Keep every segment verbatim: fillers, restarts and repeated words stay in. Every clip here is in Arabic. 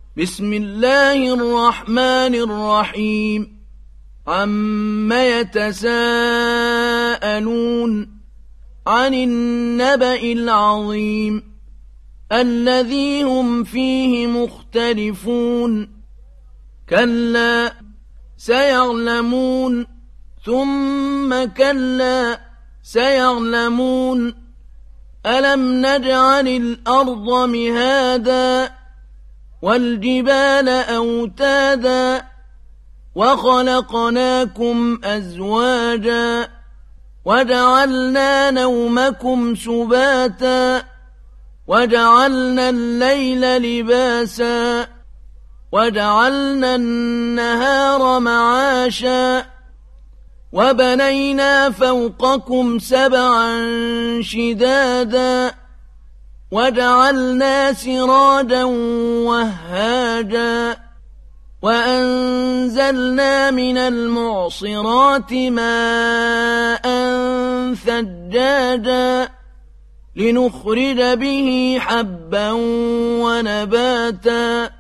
بسم الله الرحمن الرحيم عم يتساءلون عن النبأ العظيم الذي هم فيه مختلفون كلا سيعلمون ثم كلا سيعلمون ألم نجعل الأرض مهادا والجبال أوتادا وخلقناكم أزواجا وجعلنا نومكم سباتا وجعلنا الليل لباسا وجعلنا النهار معاشا وبنينا فوقكم سبعا شدادا وجعلنا سراجا وهاجا وأنزلنا من المعصرات ماء ثجاجا لنخرج به حبا ونباتا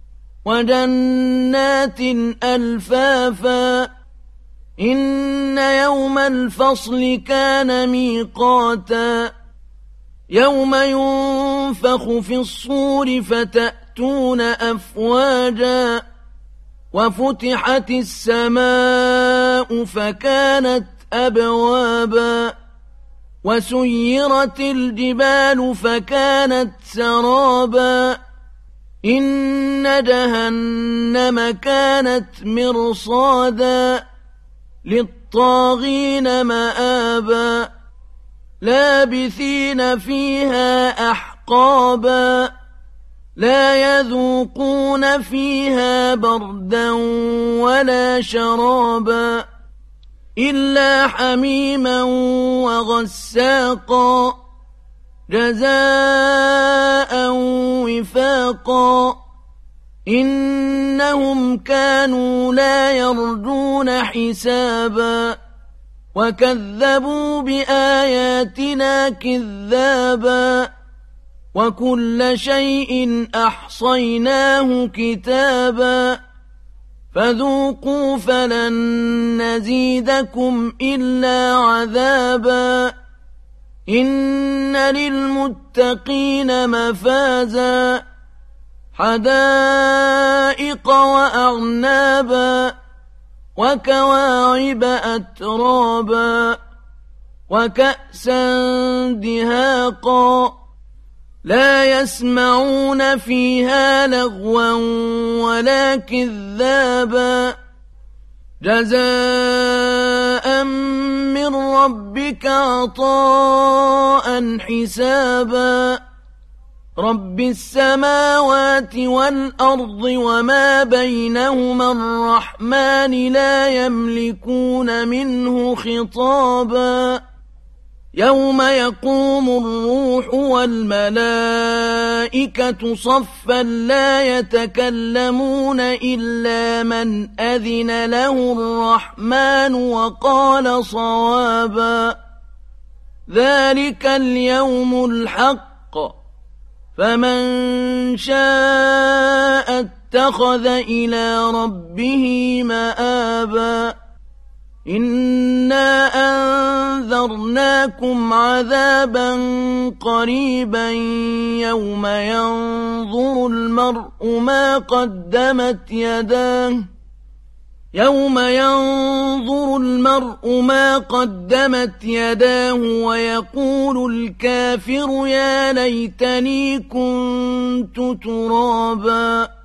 وجنات ألفافا إن يوم الفصل كان ميقاتا يوم ينفخ في الصور فتأتون أفواجا وفتحت السماء فكانت أبوابا وسيرت الجبال فكانت سرابا إن جهنم كانت مرصادا للطاغين مآبا لابثين فيها أحقابا لا يذوقون فيها بردا ولا شرابا إلا حميما وغساقا جزاء وفاقا إنهم كانوا لا يرجون حسابا وكذبوا بآياتنا كذابا وكل شيء أحصيناه كتابا فذوقوا فلن نزيدكم إلا عذابا إن للمتقين مفازا حدائق وأعنابا وكواعب أترابا وكأسا دهاقا لا يسمعون فيها لغوا ولا كذابا جزاء من ربك عطاء حسابا رب السماوات والأرض وما بينهما الرحمن لا يملكون منه خطابا يوم يقوم الروح والملائكة صفا لا يتكلمون إلا من أذن له الرحمن وقال صوابا ذلك اليوم الحق فمن شاء اتخذ إلى ربه مآبا إنا أنذرناكم عذابا قريبا يوم ينظر المرء ما قدمت يداه يوم ينظر المرء ما قدمت يداه ويقول الكافر يا ليتني كنت ترابا